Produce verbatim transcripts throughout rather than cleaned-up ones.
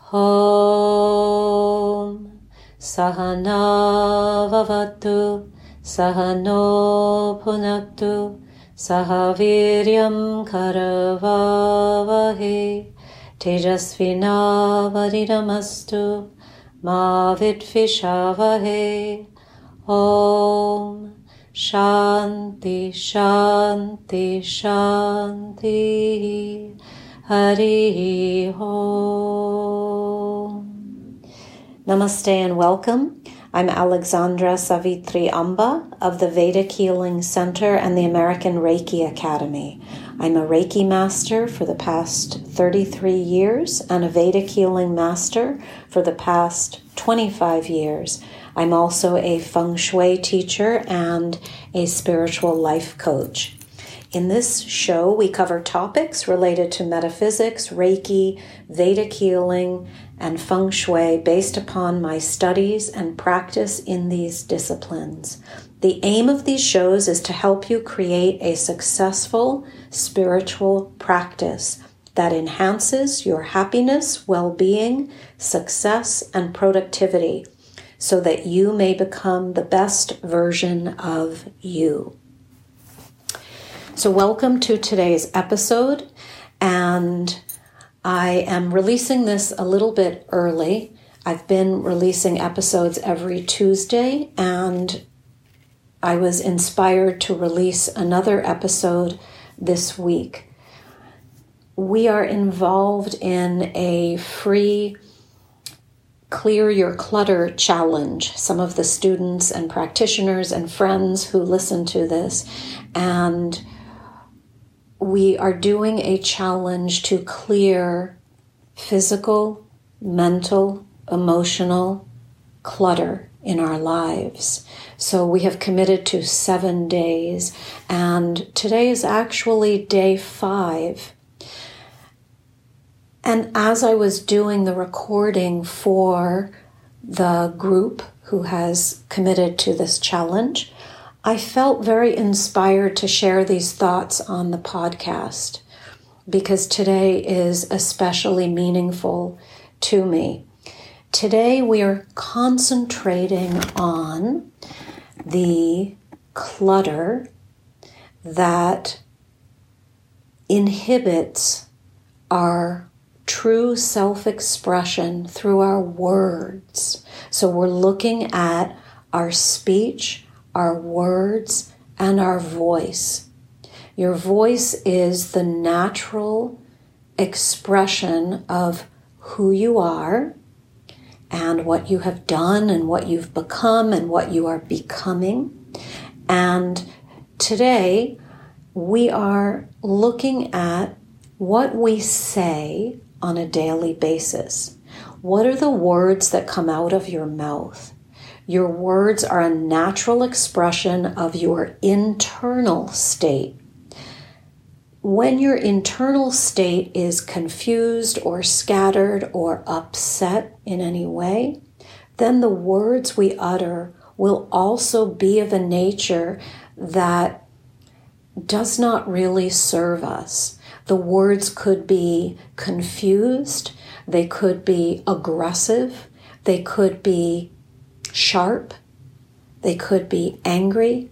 Om Sahana Vavatu Sahano Punaktu Sahaviryam Karavavahe Tejasvina Varidamastu Ma Vidvishavahe. Om Shanti Shanti Shanti. Hari Om. Namaste and welcome. I'm Alexandra Savitri Amba of the Vedic Healing Center and the American Reiki Academy. I'm a Reiki master for the past thirty-three years and a Vedic Healing master for the past twenty-five years. I'm also a Feng Shui teacher and a spiritual life coach. In this show, we cover topics related to metaphysics, Reiki, Vedic healing, and Feng Shui based upon my studies and practice in these disciplines. The aim of these shows is to help you create a successful spiritual practice that enhances your happiness, well-being, success, and productivity so that you may become the best version of you. So welcome to today's episode, and I am releasing this a little bit early. I've been releasing episodes every Tuesday, and I was inspired to release another episode this week. We are involved in a free Clear Your Clutter challenge. Some of the students and practitioners and friends who listen to this, and we are doing a challenge to clear physical, mental, emotional clutter in our lives. So we have committed to seven days, and today is actually day five. And as I was doing the recording for the group who has committed to this challenge, I felt very inspired to share these thoughts on the podcast because today is especially meaningful to me. Today we are concentrating on the clutter that inhibits our true self-expression through our words. So we're looking at our speech, our words, and our voice. Your voice is the natural expression of who you are and what you have done and what you've become and what you are becoming. And today we are looking at what we say on a daily basis. What are the words that come out of your mouth? Your words are a natural expression of your internal state. When your internal state is confused or scattered or upset in any way, then the words we utter will also be of a nature that does not really serve us. The words could be confused, they could be aggressive, they could be sharp, they could be angry.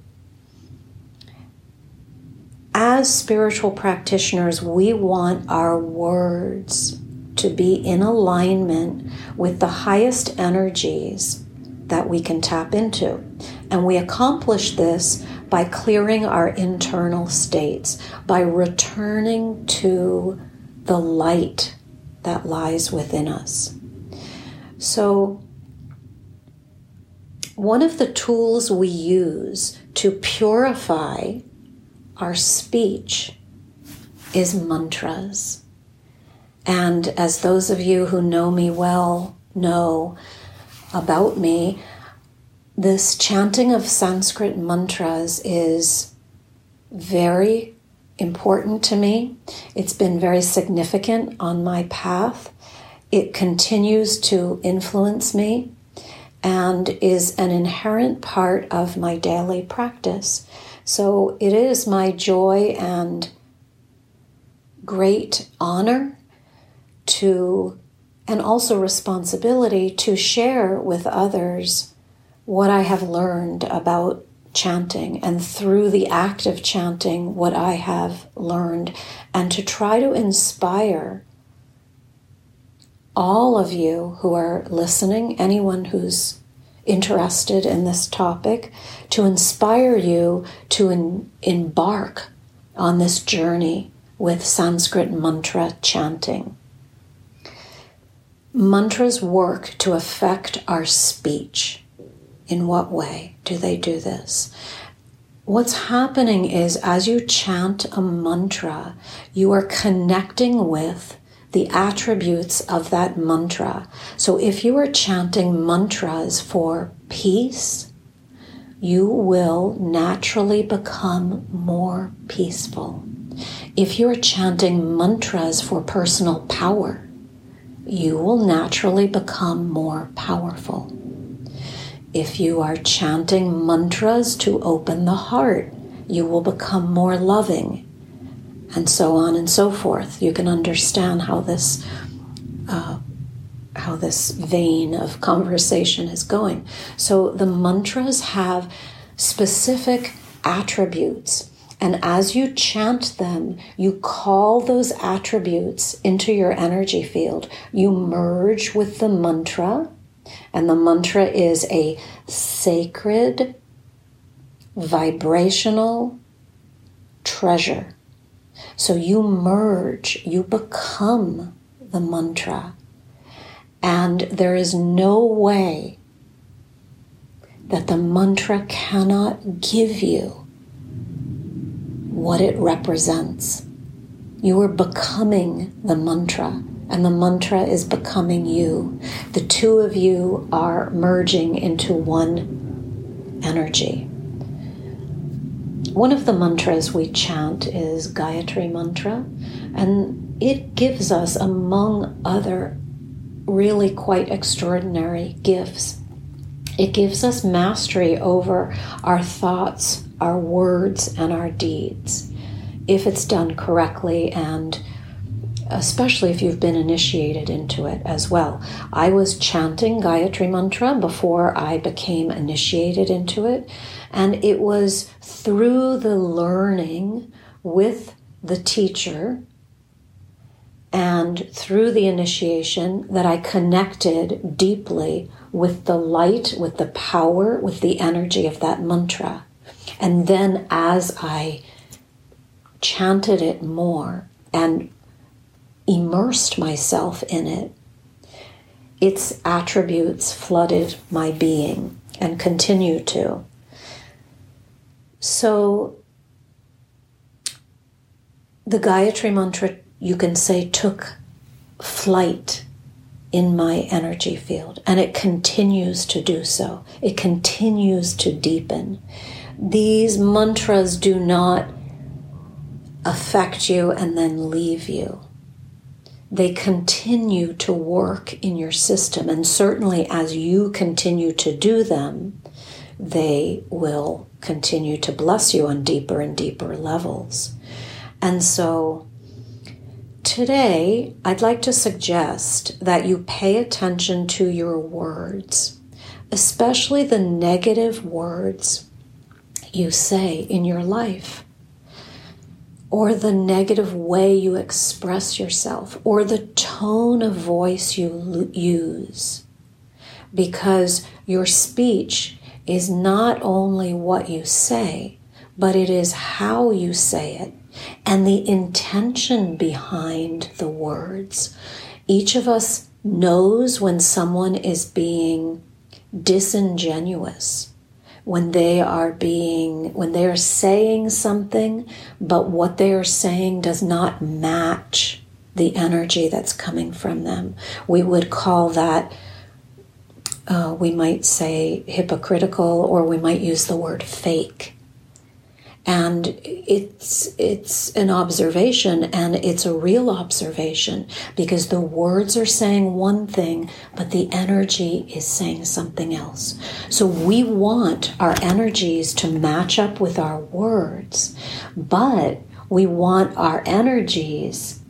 As spiritual practitioners, we want our words to be in alignment with the highest energies that we can tap into. And we accomplish this by clearing our internal states, by returning to the light that lies within us. So, one of the tools we use to purify our speech is mantras. And as those of you who know me well know about me, this chanting of Sanskrit mantras is very important to me. It's been very significant on my path. It continues to influence me and is an inherent part of my daily practice. So it is my joy and great honor to and also responsibility to share with others what I have learned about chanting, and through the act of chanting, what I have learned, and to try to inspire all of you who are listening, anyone who's interested in this topic, to inspire you to en- embark on this journey with Sanskrit mantra chanting. Mantras work to affect our speech. In what way do they do this? What's happening is, as you chant a mantra, you are connecting with the attributes of that mantra. So if you are chanting mantras for peace, you will naturally become more peaceful. If you're chanting mantras for personal power, you will naturally become more powerful. If you are chanting mantras to open the heart, you will become more loving, and so on and so forth. You can understand how this uh, how this vein of conversation is going. So the mantras have specific attributes, and as you chant them, you call those attributes into your energy field. You merge with the mantra, and the mantra is a sacred, vibrational treasure. So you merge, you become the mantra. And there is no way that the mantra cannot give you what it represents. You are becoming the mantra, and the mantra is becoming you. The two of you are merging into one energy. One of the mantras we chant is Gayatri Mantra, and it gives us, among other really quite extraordinary gifts, it gives us mastery over our thoughts, our words, and our deeds, if it's done correctly, and especially if you've been initiated into it as well. I was chanting Gayatri Mantra before I became initiated into it, and it was through the learning with the teacher and through the initiation that I connected deeply with the light, with the power, with the energy of that mantra. And then as I chanted it more and immersed myself in it, its attributes flooded my being and continue to. So the Gayatri Mantra, you can say, took flight in my energy field, and it continues to do so. It continues to deepen. These mantras do not affect you and then leave you. They continue to work in your system, and certainly as you continue to do them, they will continue to bless you on deeper and deeper levels. And so today, I'd like to suggest that you pay attention to your words, especially the negative words you say in your life, or the negative way you express yourself, or the tone of voice you use. Because your speech is not only what you say, but it is how you say it and the intention behind the words. Each of us knows when someone is being disingenuous, when they are being, when they are saying something, but what they are saying does not match the energy that's coming from them. We would call that, uh, we might say hypocritical, or we might use the word fake. And it's it's an observation, and it's a real observation, because the words are saying one thing, but the energy is saying something else. So we want our energies to match up with our words, but we want our energies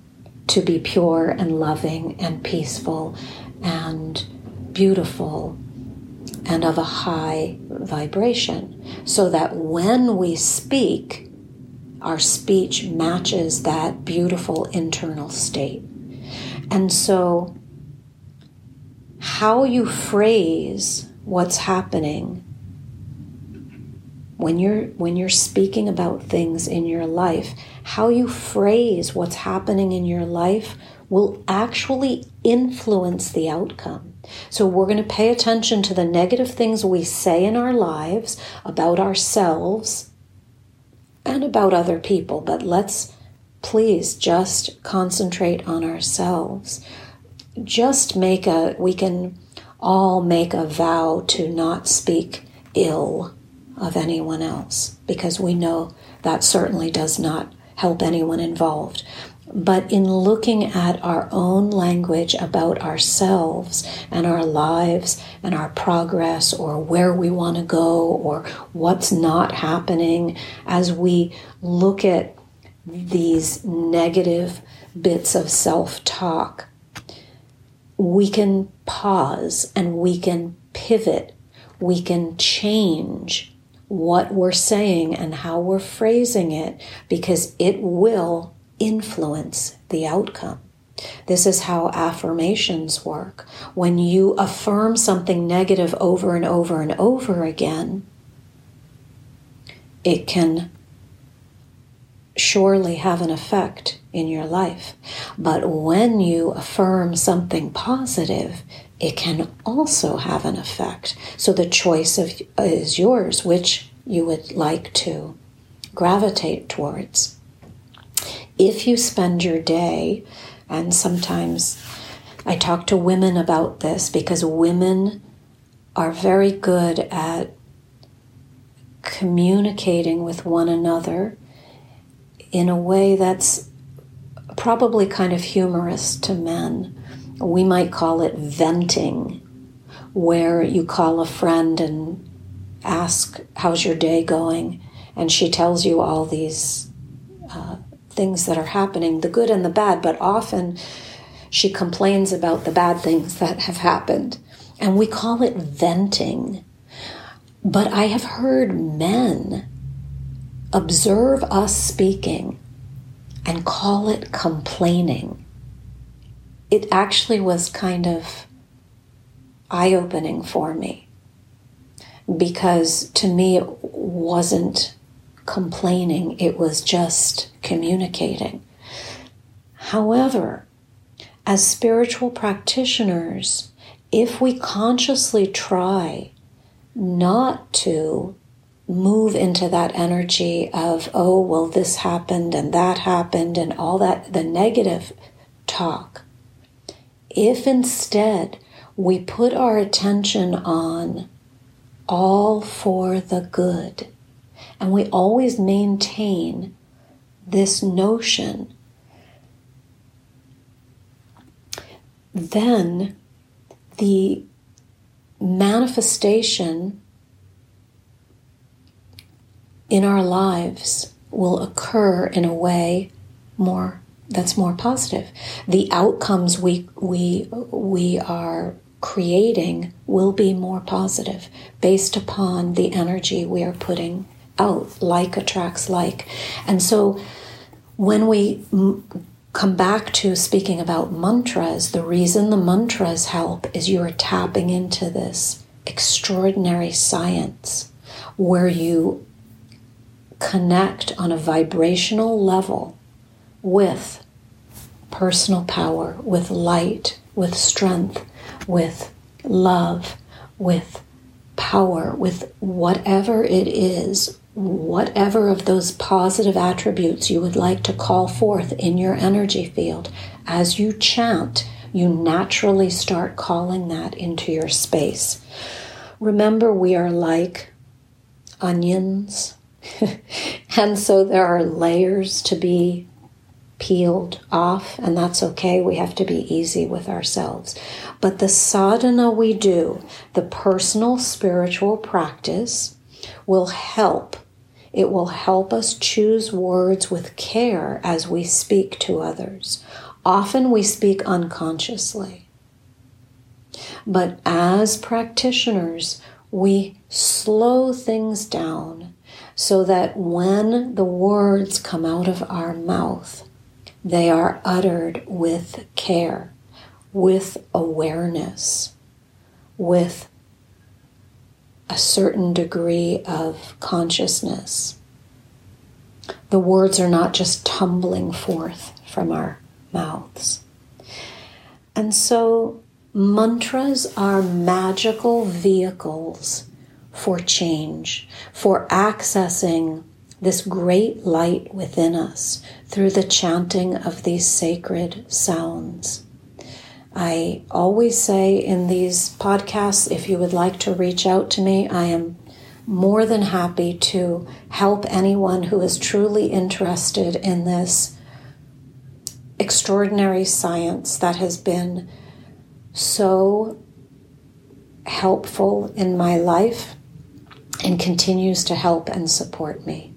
to be pure and loving and peaceful and beautiful and of a high vibration, so that when we speak, our speech matches that beautiful internal state. And so how you phrase what's happening when you're when you're speaking about things in your life, how you phrase what's happening in your life will actually influence the outcome. So we're going to pay attention to the negative things we say in our lives about ourselves and about other people, but let's please just concentrate on ourselves. Just make a, we can all make a vow to not speak ill of anyone else, because we know that certainly does not help anyone involved. But in looking at our own language about ourselves and our lives and our progress, or where we want to go, or what's not happening, as we look at these negative bits of self-talk, we can pause and we can pivot, we can change what we're saying and how we're phrasing it, because it will influence the outcome. This is how affirmations work. When you affirm something negative over and over and over again, it can surely have an effect in your life. But when you affirm something positive, it can also have an effect. So the choice of, is yours, which you would like to gravitate towards. If you spend your day, and sometimes I talk to women about this because women are very good at communicating with one another in a way that's probably kind of humorous to men. We might call it venting, where you call a friend and ask, how's your day going? And she tells you all these uh, things that are happening, the good and the bad, but often she complains about the bad things that have happened. And we call it venting. But I have heard men observe us speaking and call it complaining. It actually was kind of eye-opening for me, because to me it wasn't complaining, it was just communicating. However, as spiritual practitioners, if we consciously try not to move into that energy of, oh, well, this happened and that happened and all that, the negative talk, if instead we put our attention on all for the good, and we always maintain this notion, then the manifestation in our lives will occur in a way more that's more positive. The outcomes we we we are creating will be more positive based upon the energy we are putting out. Like attracts like. And so when we m- come back to speaking about mantras, the reason the mantras help is you're tapping into this extraordinary science where you connect on a vibrational level with personal power, with light, with strength, with love, with power, with whatever it is, whatever of those positive attributes you would like to call forth in your energy field. As you chant, you naturally start calling that into your space. Remember, we are like onions. And so there are layers to be peeled off, and that's okay. We have to be easy with ourselves. But the sadhana we do, the personal spiritual practice, will help. It will help us choose words with care as we speak to others. Often we speak unconsciously. But as practitioners, we slow things down so that when the words come out of our mouth, they are uttered with care, with awareness, with a certain degree of consciousness. The words are not just tumbling forth from our mouths. And so mantras are magical vehicles for change, for accessing this great light within us through the chanting of these sacred sounds. I always say in these podcasts, if you would like to reach out to me, I am more than happy to help anyone who is truly interested in this extraordinary science that has been so helpful in my life and continues to help and support me.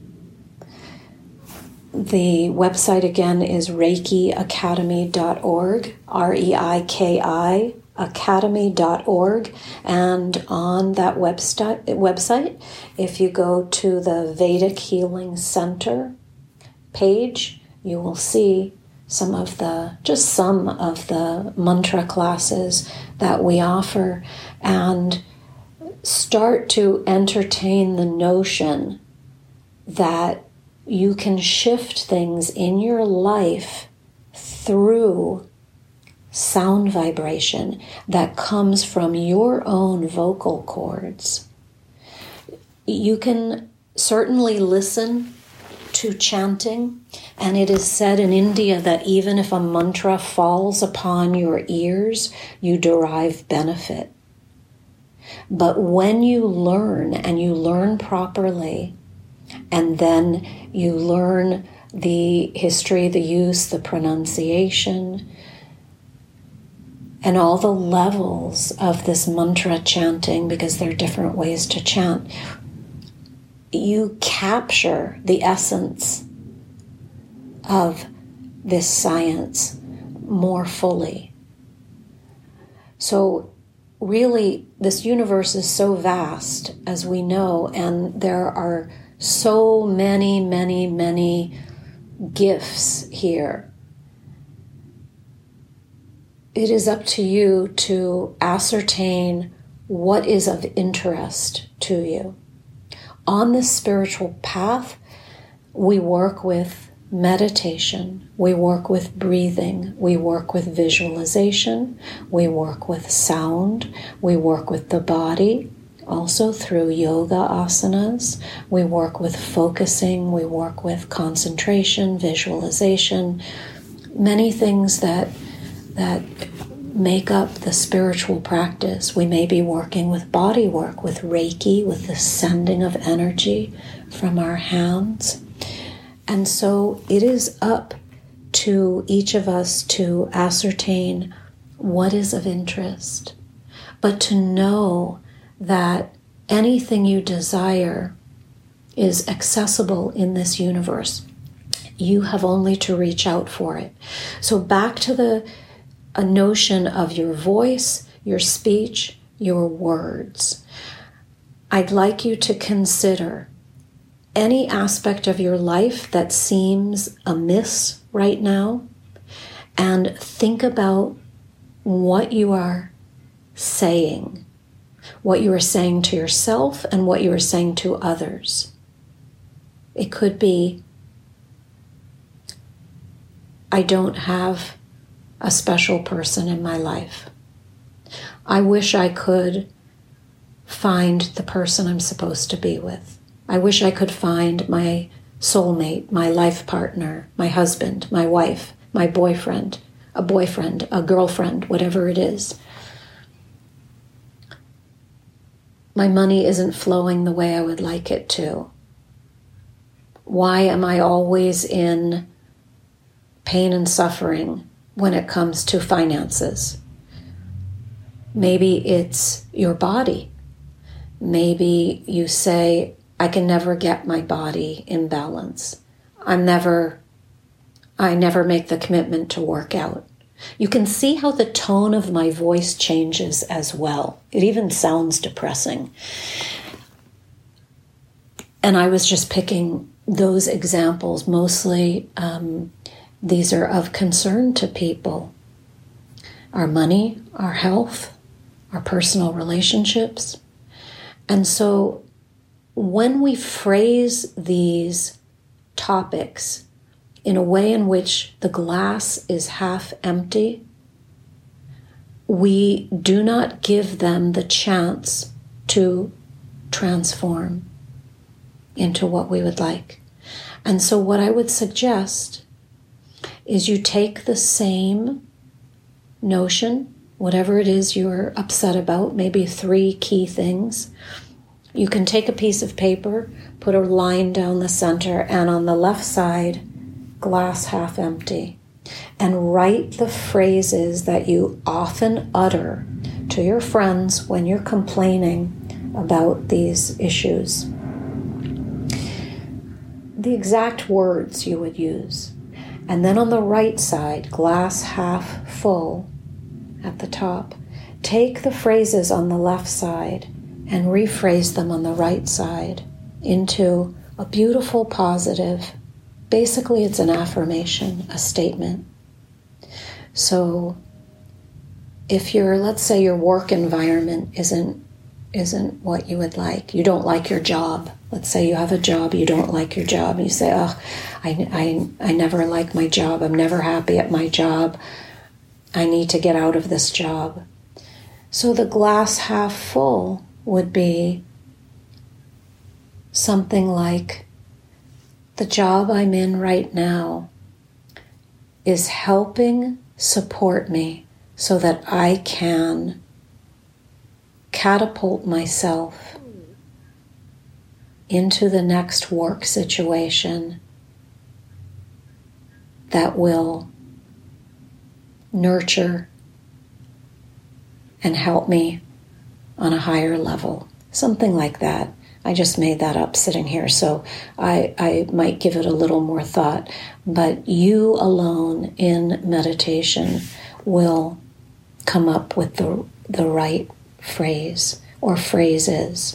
The website again is reiki academy dot org, R E I K I, academy dot org. And on that website, website, if you go to the Vedic Healing Center page, you will see some of the, just some of the mantra classes that we offer, and start to entertain the notion that you can shift things in your life through sound vibration that comes from your own vocal cords. You can certainly listen to chanting, and it is said in India that even if a mantra falls upon your ears, you derive benefit. But when you learn, and you learn properly, and then you learn the history, the use, the pronunciation, and all the levels of this mantra chanting, because there are different ways to chant, you capture the essence of this science more fully. So really, this universe is so vast, as we know, and there are so many, many, many gifts here. It is up to you to ascertain what is of interest to you. On this spiritual path, we work with meditation, we work with breathing, we work with visualization, we work with sound, we work with the body, also through yoga asanas, we work with focusing, we work with concentration, visualization, many things that that make up the spiritual practice. We may be working with body work, with Reiki, with the sending of energy from our hands. And so it is up to each of us to ascertain what is of interest, but to know that anything you desire is accessible in this universe. You have only to reach out for it. So back to the a notion of your voice, your speech, your words. I'd like you to consider any aspect of your life that seems amiss right now, and think about what you are saying, what you are saying to yourself and what you are saying to others. It could be, I don't have a special person in my life. I wish I could find the person I'm supposed to be with. I wish I could find my soulmate, my life partner, my husband, my wife, my boyfriend, a boyfriend, a girlfriend, whatever it is. My money isn't flowing the way I would like it to. Why am I always in pain and suffering when it comes to finances? Maybe it's your body. Maybe you say, I can never get my body in balance. I'm never, I never make the commitment to work out. You can see how the tone of my voice changes as well. It even sounds depressing. And I was just picking those examples. Mostly, um, these are of concern to people. Our money, our health, our personal relationships. And so when we phrase these topics in a way in which the glass is half empty, we do not give them the chance to transform into what we would like. And so what I would suggest is you take the same notion, whatever it is you're upset about, maybe three key things. You can take a piece of paper, put a line down the center, and on the left side, glass half empty, and write the phrases that you often utter to your friends when you're complaining about these issues. The exact words you would use. And then on the right side, glass half full at the top, take the phrases on the left side and rephrase them on the right side into a beautiful positive. Basically, it's an affirmation, a statement. So if your, let's say your work environment isn't isn't what you would like, you don't like your job. Let's say you have a job, you don't like your job, and you say, oh, I, I, I never like my job, I'm never happy at my job, I need to get out of this job. So the glass half full would be something like, the job I'm in right now is helping support me so that I can catapult myself into the next work situation that will nurture and help me on a higher level. Something like that. I just made that up sitting here, so I, I might give it a little more thought. But you alone in meditation will come up with the, the right phrase or phrases.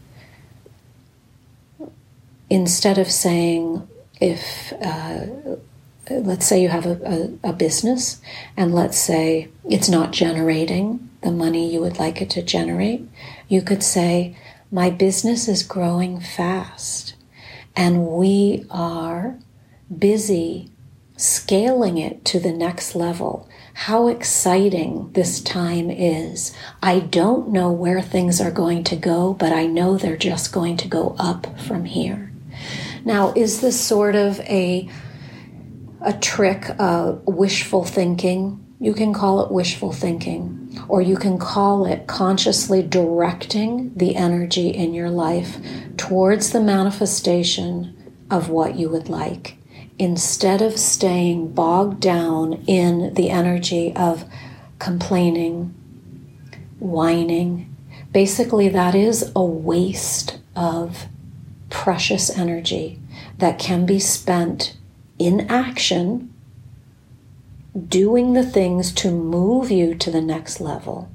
Instead of saying, if, uh, let's say you have a, a, a business, and let's say it's not generating the money you would like it to generate, you could say, my business is growing fast, and we are busy scaling it to the next level. How exciting this time is. I don't know where things are going to go, but I know they're just going to go up from here. Now, is this sort of a, a trick, uh, wishful thinking? You can call it wishful thinking, or you can call it consciously directing the energy in your life towards the manifestation of what you would like, instead of staying bogged down in the energy of complaining, whining. Basically, that is a waste of precious energy that can be spent in action, doing the things to move you to the next level.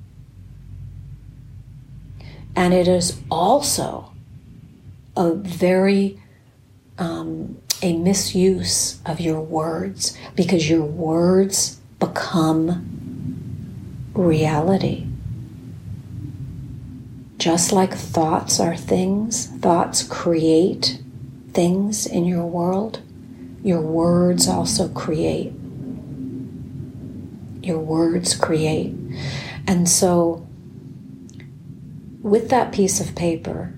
And it is also a very, um, a misuse of your words, because your words become reality. Just like thoughts are things, thoughts create things in your world, your words also create. Your words create. And so, with that piece of paper,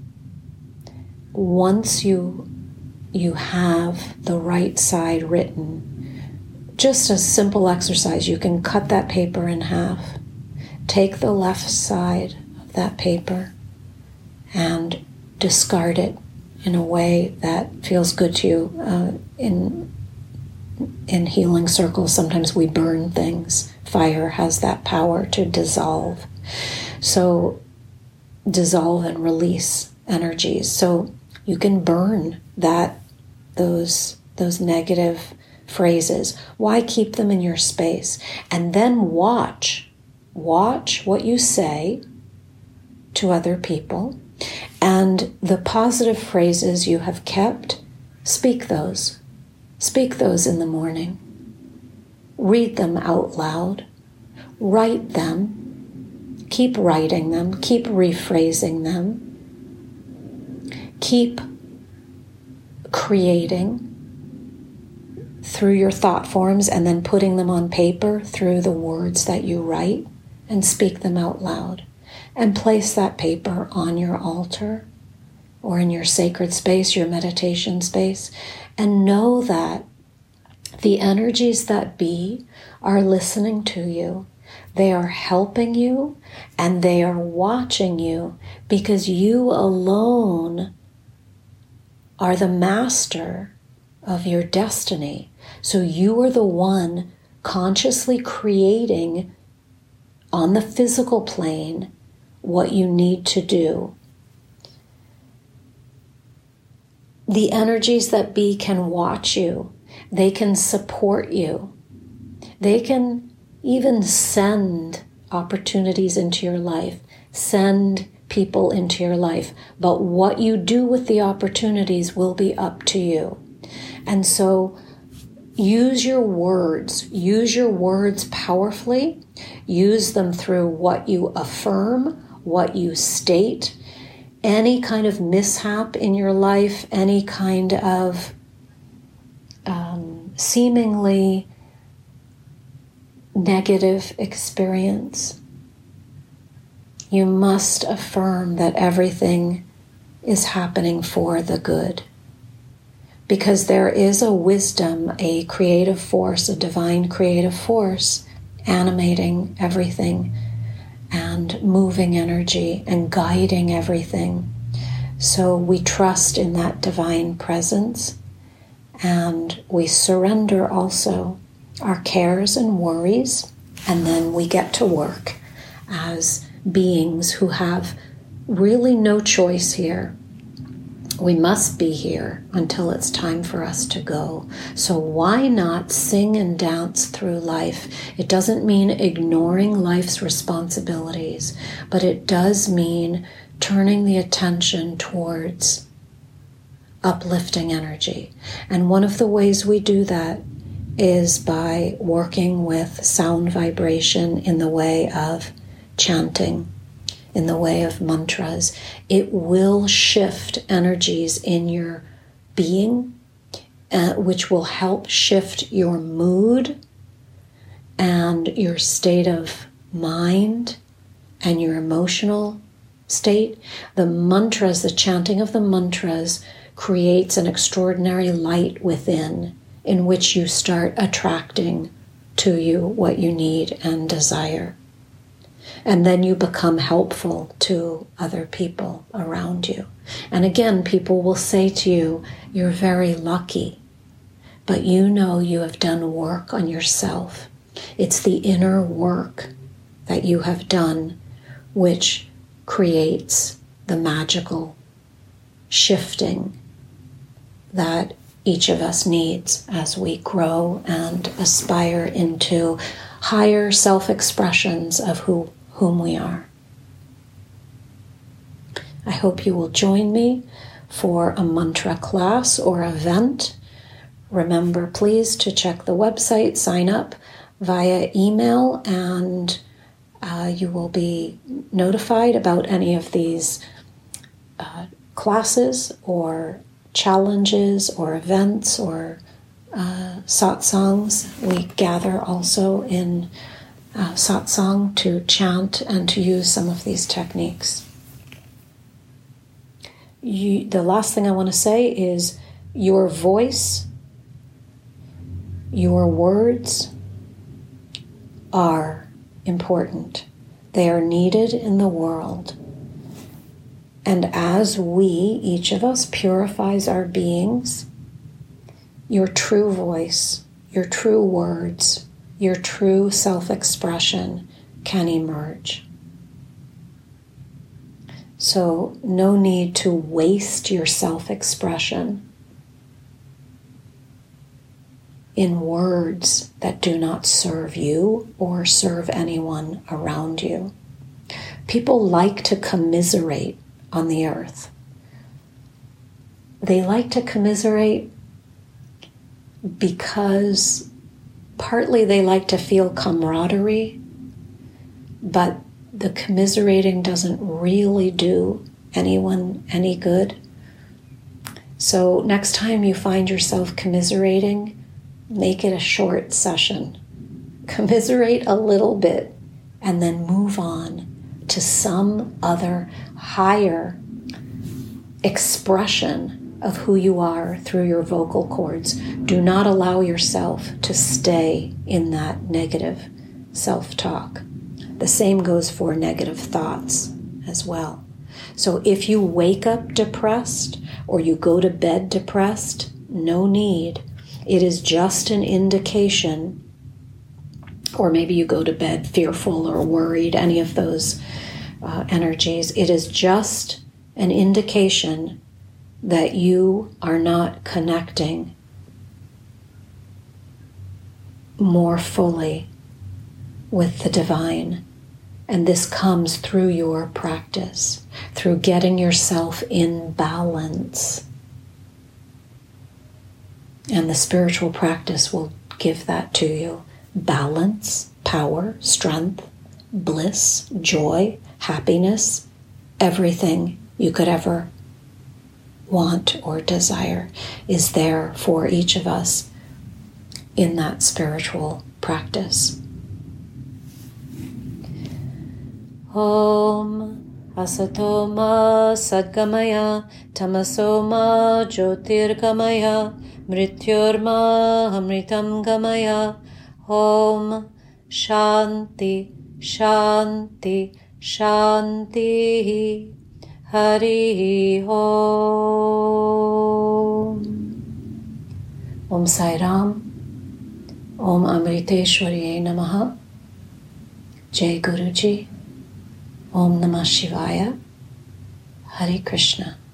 once you you have the right side written, just a simple exercise, you can cut that paper in half, take the left side of that paper and discard it in a way that feels good to you. Uh, in In healing circles, sometimes we burn things. Fire has that power to dissolve. So dissolve and release energies. So you can burn that, those, those negative phrases? Why keep them in your space? And then watch, watch what you say to other people, and the positive phrases you have kept, speak those. Speak those in the morning. Read them out loud. Write them. Keep writing them. Keep rephrasing them. Keep creating through your thought forms and then putting them on paper through the words that you write, and speak them out loud. And place that paper on your altar or in your sacred space, your meditation space, and know that the energies that be are listening to you. They are helping you and they are watching you, because you alone are the master of your destiny. So you are the one consciously creating on the physical plane what you need to do. The energies that be can watch you. They can support you. They can even send opportunities into your life, send people into your life. But what you do with the opportunities will be up to you. And so use your words. Use your words powerfully. Use them through what you affirm, what you state. Any kind of mishap in your life, any kind of um, seemingly negative experience, you must affirm that everything is happening for the good. Because there is a wisdom, a creative force, a divine creative force animating everything and moving energy and guiding everything. So we trust in that divine presence, and we surrender also our cares and worries, and then we get to work as beings who have really no choice here. We must be here until it's time for us to go. So why not sing and dance through life? It doesn't mean ignoring life's responsibilities, but it does mean turning the attention towards uplifting energy. And one of the ways we do that is by working with sound vibration in the way of chanting, in the way of mantras. It will shift energies in your being, uh, which will help shift your mood and your state of mind and your emotional state. The mantras, the chanting of the mantras, creates an extraordinary light within, in which you start attracting to you what you need and desire. And then you become helpful to other people around you. And again, people will say to you, you're very lucky, but you know you have done work on yourself. It's the inner work that you have done which creates the magical shifting that each of us needs as we grow and aspire into higher self-expressions of who whom we are. I hope you will join me for a mantra class or event. Remember, please, to check the website, sign up via email, and uh, you will be notified about any of these uh, classes or challenges or events or uh, satsangs. We gather also in Uh, satsang to chant and to use some of these techniques. You, the last thing I want to say is your voice, your words are important. They are needed in the world. And as we, each of us, purifies our beings, your true voice, your true words, your true self-expression can emerge. So no need to waste your self-expression. in words that do not serve you or serve anyone around you. People like to commiserate on the earth. They like to commiserate because partly they like to feel camaraderie, but the commiserating doesn't really do anyone any good. So next time you find yourself commiserating, make it a short session. Commiserate a little bit and then move on to some other higher expression of who you are through your vocal cords. Do not allow yourself to stay in that negative self-talk. The same goes for negative thoughts as well. So if you wake up depressed or you go to bed depressed, no need. It is just an indication, or maybe you go to bed fearful or worried, any of those uh, energies. It is just an indication that you are not connecting more fully with the divine. And this comes through your practice, through getting yourself in balance. And the spiritual practice will give that to you. Balance, power, strength, bliss, joy, happiness, everything you could ever want or desire is there for each of us in that spiritual practice. Om Asatoma Sadgamaya Tamasoma Jyotirgamaya Mrityurma Amritam Gamaya. Om Shanti Shanti Shanti Hari Om. Om Sai Ram. Om Amriteshwariye Namaha. Jai Guruji. Om Namah Shivaya. Hare Krishna.